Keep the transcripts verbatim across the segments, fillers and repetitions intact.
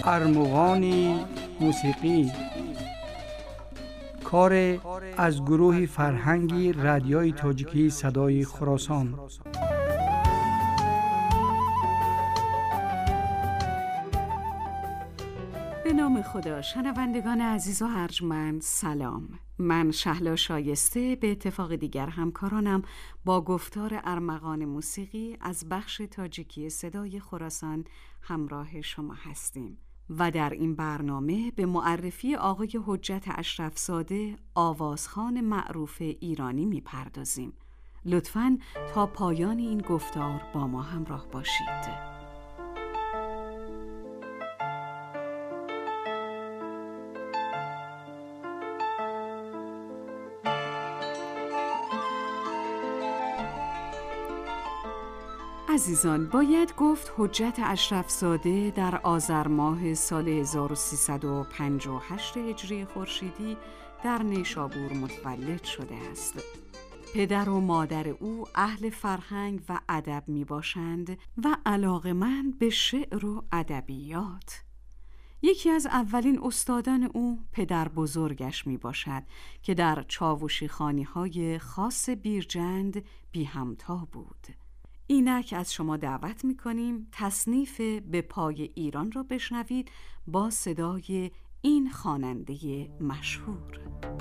ارمغان موسیقی، کار از گروه فرهنگی رادیوی تاجیکی صدای خراسان. به نام خدا. شنوندگان عزیز و ارجمند سلام. من شهلا شایسته به اتفاق دیگر همکارانم با گفتار ارمغان موسیقی از بخش تاجیکی صدای خراسان همراه شما هستیم و در این برنامه به معرفی آقای حجت اشرفزاده، آوازخوان معروف ایرانی میپردازیم. لطفاً تا پایان این گفتار با ما همراه باشید. عزیزان، باید گفت حجت اشرفزاده در آذر ماه سال هزار و سیصد و پنجاه و هشت هجری خورشیدی در نیشابور متولد شده است. پدر و مادر او اهل فرهنگ و ادب می باشند و علاقه‌مند به شعر و ادبیات. یکی از اولین استادان او پدر بزرگش می باشد که در چاوشی خانی های خاص بیرجند بی همتا بود. اینک از شما دعوت می‌کنیم تصنیف به پای ایران را بشنوید با صدای این خواننده مشهور.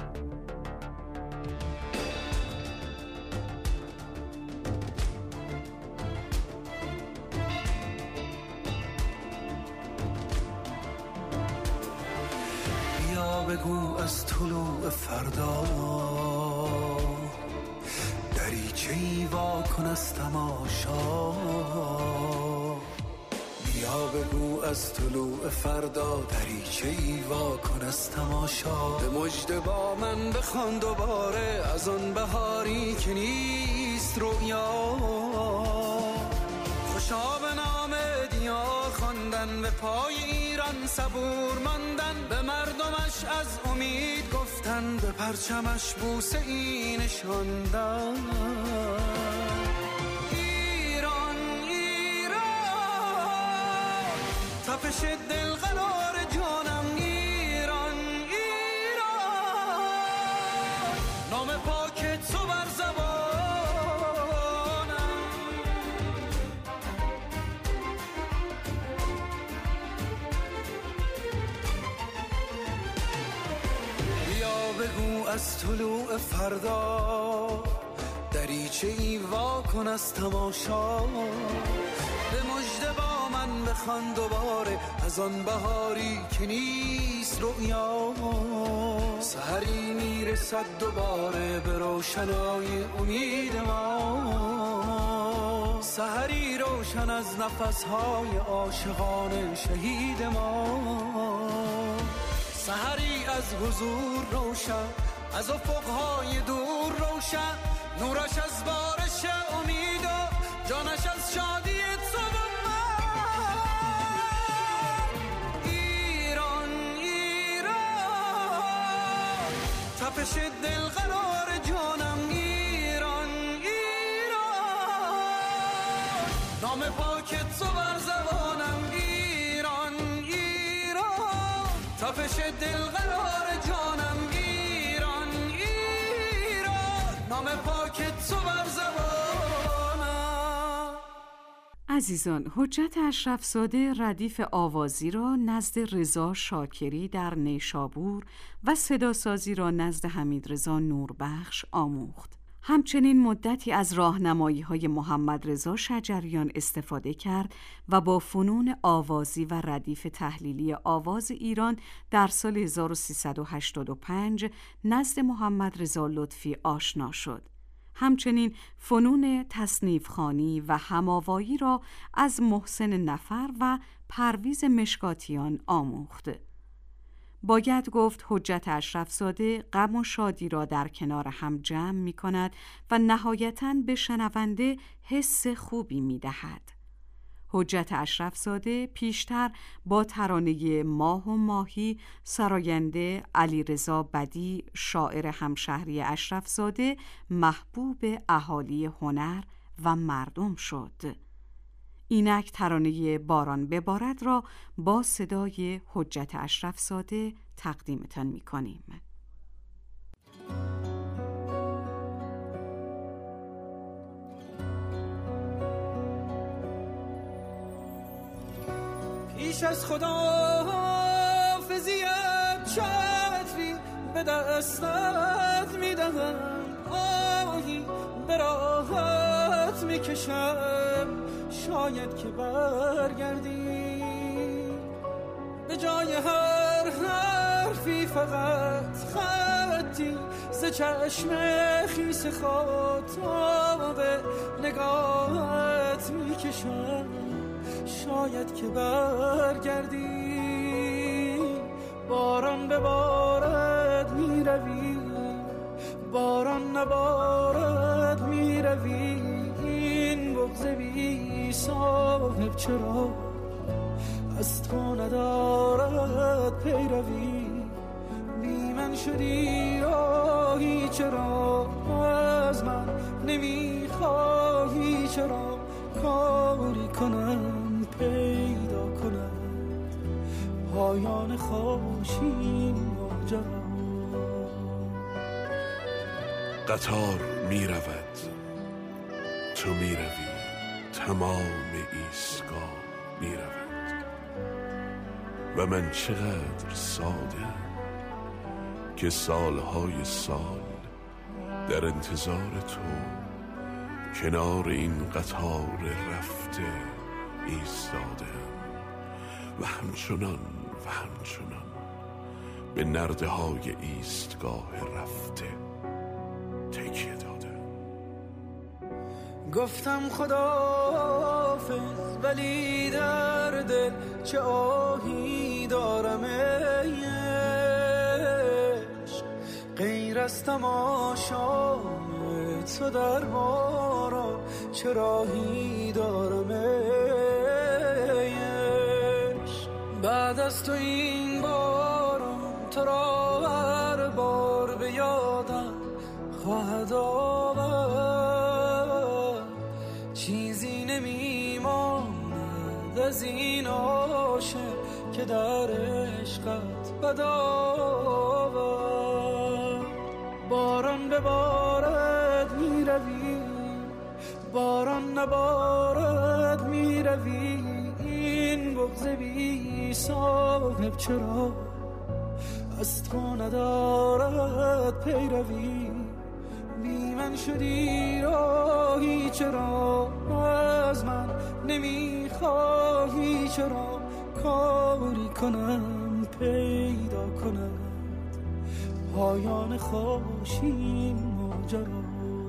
بیا بگو از طلوع فردا دریچه‌ای وا کن از تماشا. بیا بگو از طلوع فردا دریچه‌ای وا کن از تماشا. به مژده با من بخوان دوباره از آن بهاری که نیست رویا. خوشا به نام دیار خواندن، به پای ایران صبور ماندن، به مردمش از امید گفتن، به پرچمش بوسه ای نشاندن. ایران ایران تپش دل قرار جانم. ایران ایران نام پاک تو بر زبانم. بگو از طلوع فردا دریچه‌ای وا کن از تماشا. به مژده با من بخوان دوباره از آن بهاری که نیست رؤیا. سحری میرسد دوباره به روشنای امید ما. سحری روشن از نفسهای عاشقان شهید ما. سحری از حضور روشن، از افقهای دور روشن، نورش از بارش امید و جانش از شادی تو و من. ایران ایران تپش دل قرار جانم. ایران ایران نام پاک تو بر زبانم. ایران ایران تپش دل قرار جانم. ایران ایران نام پاک تو بر زبانم. عزیزان، حجت اشرفزاده ردیف آوازی را نزد رضا شاکری در نیشابور و صداسازی را نزد حمیدرضا نوربخش آموخت. همچنین مدتی از راهنمایی‌های محمد رضا شجریان استفاده کرد و با فنون آوازی و ردیف تحلیلی آواز ایران در سال هزار و سیصد و هشتاد و پنج نزد محمد رضا لطفی آشنا شد. همچنین فنون تصنیف خوانی و هماوایی را از محسن نفر و پرویز مشکاتیان آموخت. باید گفت حجت اشرفزاده غم و شادی را در کنار هم جمع می کند و نهایتاً به شنونده حس خوبی می دهد. حجت اشرفزاده پیشتر با ترانه ماه و ماهی سراینده علیرضا بدیع شاعر همشهری اشرفزاده محبوب اهالی هنر و مردم شد. اینک ترانه باران ببارد را با صدای حجت اشرفزاده تقدیمتان می کنیم. پیش از خداحافظیت چتری به دستت میدهم، آهی به راحت میکشم، شاید که برگردی به جای هر حرفی فقط خطی ز چشم خیس خاطاب نگاهت میکشم، شاید که برگردی. باران ببارد میروی، باران نبارد میروی، این بغض بی صاحب چرا از تو ندارد پیروی. بی من شدی آهی چرا از من نمیخواهی، چرا کاری کنم پیدا کنم پایان خوشی ماجرا. قطار می رود، تو می روی، تمام ایستگاه می رود و من چقدر ساده که سالهای سال در انتظار تو کنار این قطار رفته ایستادم و همچنان و همچنان به نرده های ایستگاه رفته تکیه دادم. گفتم خداحافظ ولی در دل چه آهی دارم ای عشق، غیر از تماشای تو در باران چه راهی دارم ای عشق. بعد از تو این باران تو را هر بار به یادم خواهد آورد، چیزی نمیماند از این عاشق که در عشقت بد آورد. باران ببارد میروی، باران نبارد میروی، این بغض بی صاحب چرا از تو ندارد پیروی. بی من شدی راهی چرا از من نمیخواهی، چرا کاری کنم پیدا کنم پایان خوشی ماجرا.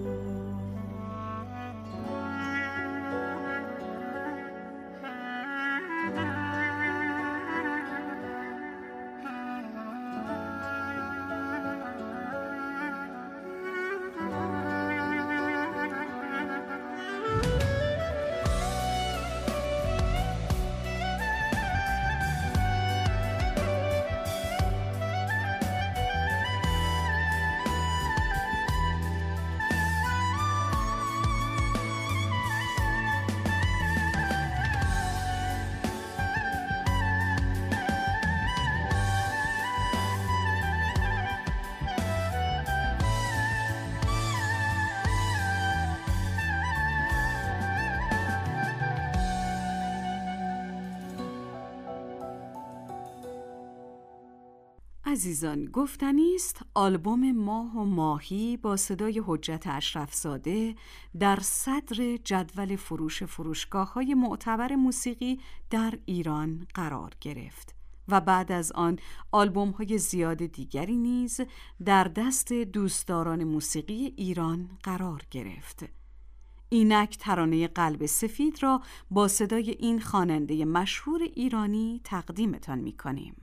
عزیزان، گفتنی است آلبوم ماه و ماهی با صدای حجت اشرفزاده در صدر جدول فروش فروشگاه‌های معتبر موسیقی در ایران قرار گرفت و بعد از آن آلبوم‌های زیاد دیگری نیز در دست دوستداران موسیقی ایران قرار گرفت. اینک ترانه قلب سفید را با صدای این خواننده مشهور ایرانی تقدیمتان می‌کنیم.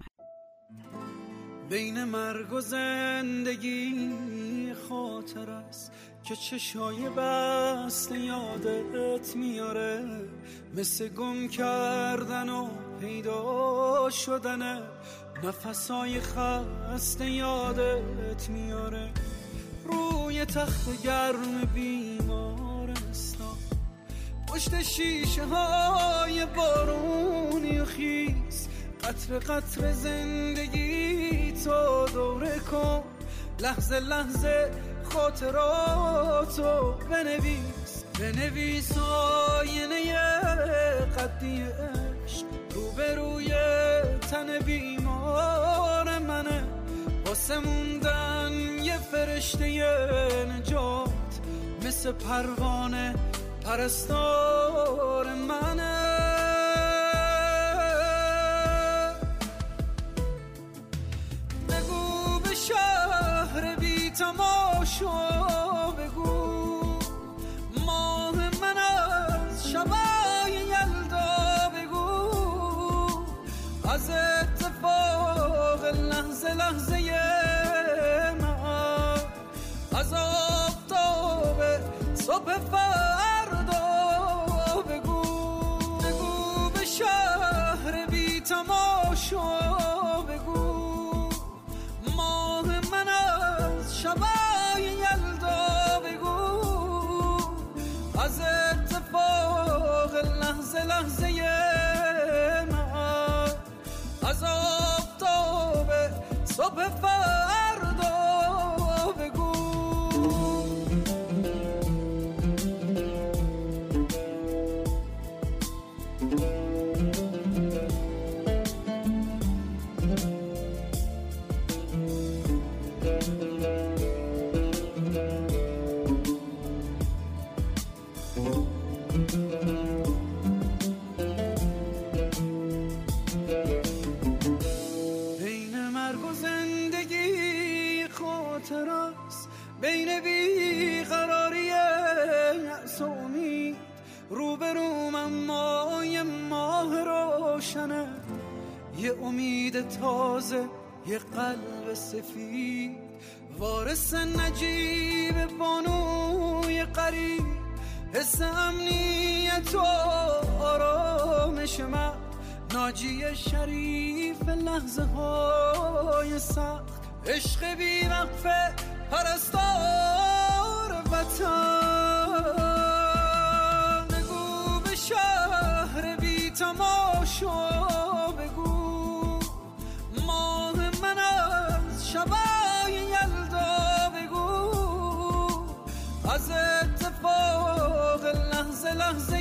بین مرگ و زندگی خاطر است که چشای بسته یادت میاره، مثل گم کردن و پیدا شدن نفسای خسته یادت میاره. روی تخت گرم بیمارستان پشت شیشه های بارونی و خیس، قطر قطر زندگی تو دوره کن، لحظه لحظه خاطراتو بنویس، بنویس آینه قدی عشق روبروی تن بیمار منه، واسه موندن یه فرشته نجات مثل پروانه پرستار منه. بگو به شهر بی تماشا، بگو ماه من از شبای یلدا، بگو از اتفاق لحظه لحظه من، از آفتاب صبح فردا، بگو بگو به شهر بی تماشا، بگو ماه من از شبای یلدا، بگو از اتفاق لحظه لحظه من، از آفتاب صبح فردا، بگو. بین مرگ و زندگی خاطراست، بین بیقراری یأس و امید، روبروم اما یه ماه روشنه، یه امید تازه، یه قلب سفید، وارث نجیب بانوی قریب، حس امنیت و آرامش من، ناجی شریف لحظه های سخت، عشق بی وقفه پرستار وطن. بگو به شهر بی تماشا، بگو ماه من از شبای یلدا، بگو از اتفاق لحظه لحظه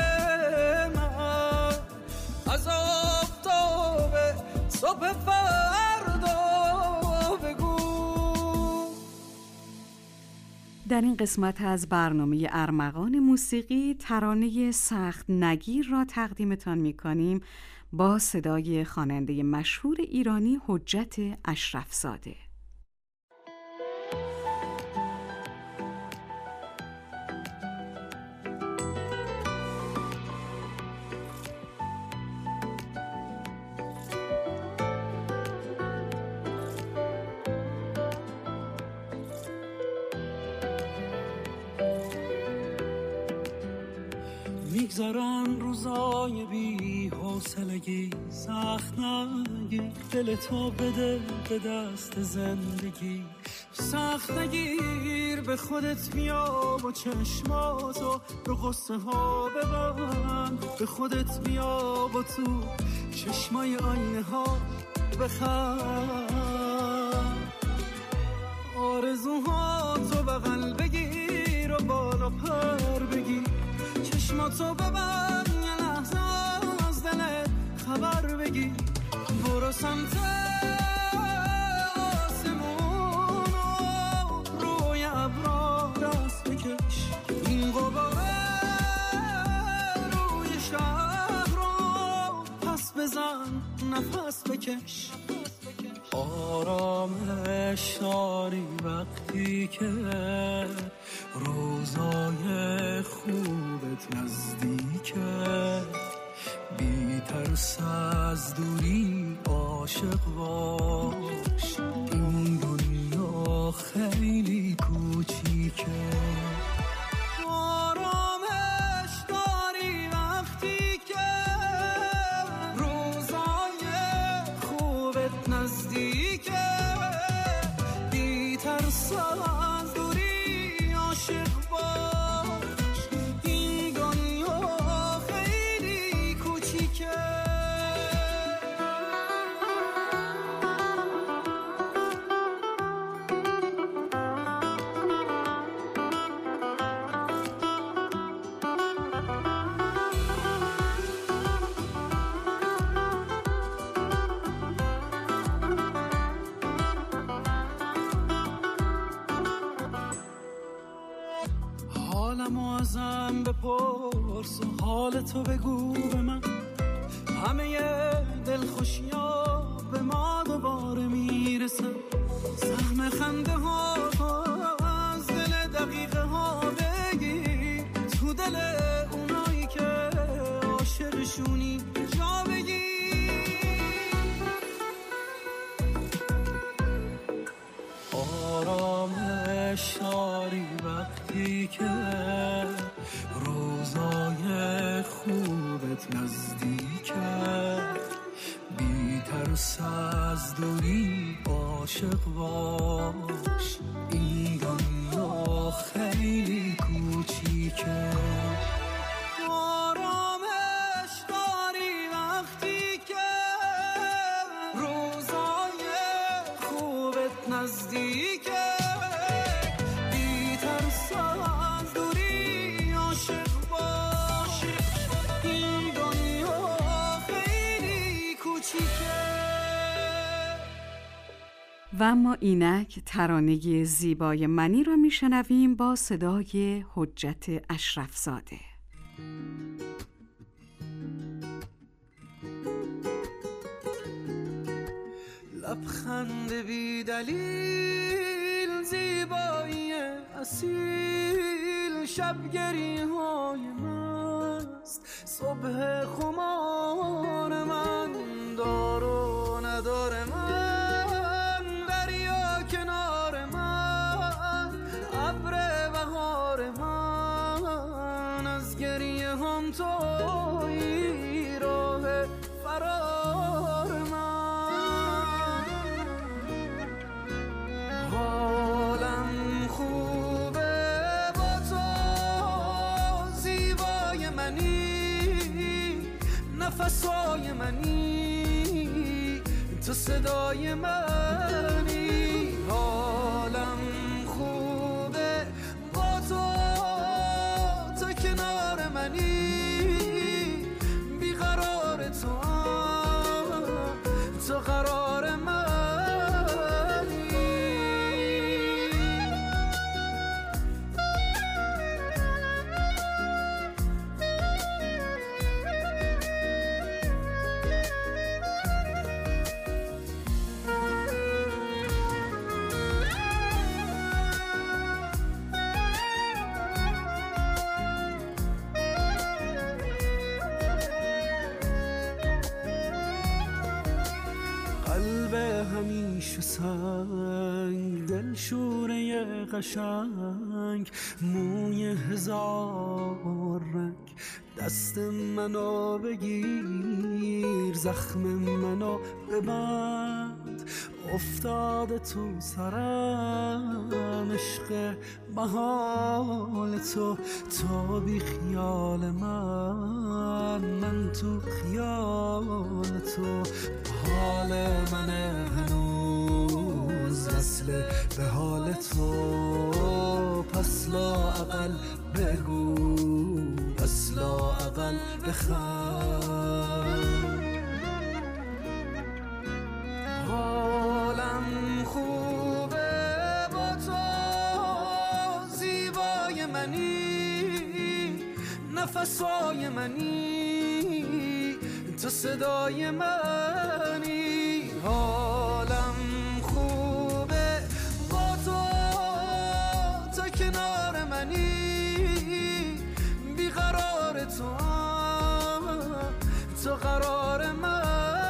من، از آفتاب صبح فردا، بگو. در این قسمت از برنامه ارمغان موسیقی ترانه سخت نگیر را تقدیمتان می کنیم با صدای خواننده مشهور ایرانی حجت اشرفزاده. میگذرن روزای بی حوصلگی، سخت نگیر دل تو بده به دست زندگی، سخت نگیر به خودت بیا و چشماتو به قصه ها ببند، به خودت بیا و تو چشمای آینه ها بخند، آرزوهاتو بغل بگیر و بالا پر بگیر، چشماتو ببند یه لحظه از دلت خبر بگیر، برو سمت آسمون و روی ابرا دست بکش، این غباره روی شهر رو پس بزن نفس بکش، آرامش داری وقتی که روزای خوبت نزدیکه، بی ترس از دوری عاشق باش، این دنیا خیلی کوچیکه، آرامش داری وقتی که روزای خوبت نزدیکه، بی ترس از دوری عاشق باش. حالمو ازم بپرس و حال تو بگو به من، همه دلخوشی‌ها به ما دوباره میرسن، سهم خنده ها از دل دقیقه ها بگیر، تو دل اونایی که عاشقشونی جا بگیر. آرامش داری وقتی که روزای خوبت نزدیکه، بی ترس از دوری عاشق باش، این دنیا خیلی کوچیکه. آرامش داری وقتی که روزای خوبت نزدیکه، بی ترس از دوری عاشق باش، این دنیا خیلی کوچیکه. و اما اینک ترانه زیبای منی را میشنویم با صدای حجت اشرف زاده. لبخند بی دلیل، زیبایی اصیل، شبگری های مست، صبح خمار من، دار و ندار من، دریا کنار من، ابر بهار من، از گریه هم تویی راه فرار من. حالم خوبه با تو، زیبای منی، نفسای منی، تو صدای منی. حالم خوبه با تو، تو کنار منی، بیقرار تو، تو قرار منی. قلب همیشه سنگ، دل شوره قشنگ، موی هزار رنگ، دست منو بگیر، زخم منو ببند، افتاده تو سرم عشق محال تو، تو بی خیال من، من تو خیال تو. حال من هنوز وصل به حال تو، پس لااقل بگو، پس لااقل بخند. حالم خوبه با تو، زیبای منی، نفسای منی، تو صدای منی. حالم خوبه با تو، تو کنار منی، بیقرار تو، تو قرار منی.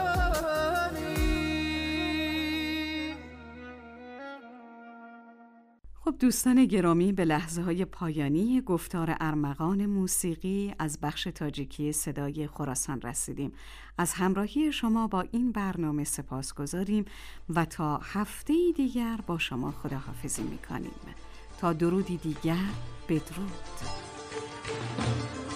خب دوستان گرامی، به لحظه های پایانی گفتار ارمغان موسیقی از بخش تاجیکی صدای خراسان رسیدیم. از همراهی شما با این برنامه سپاسگزاریم و تا هفته دیگر با شما خداحافظی میکنیم. تا درودی دیگر، بدرود.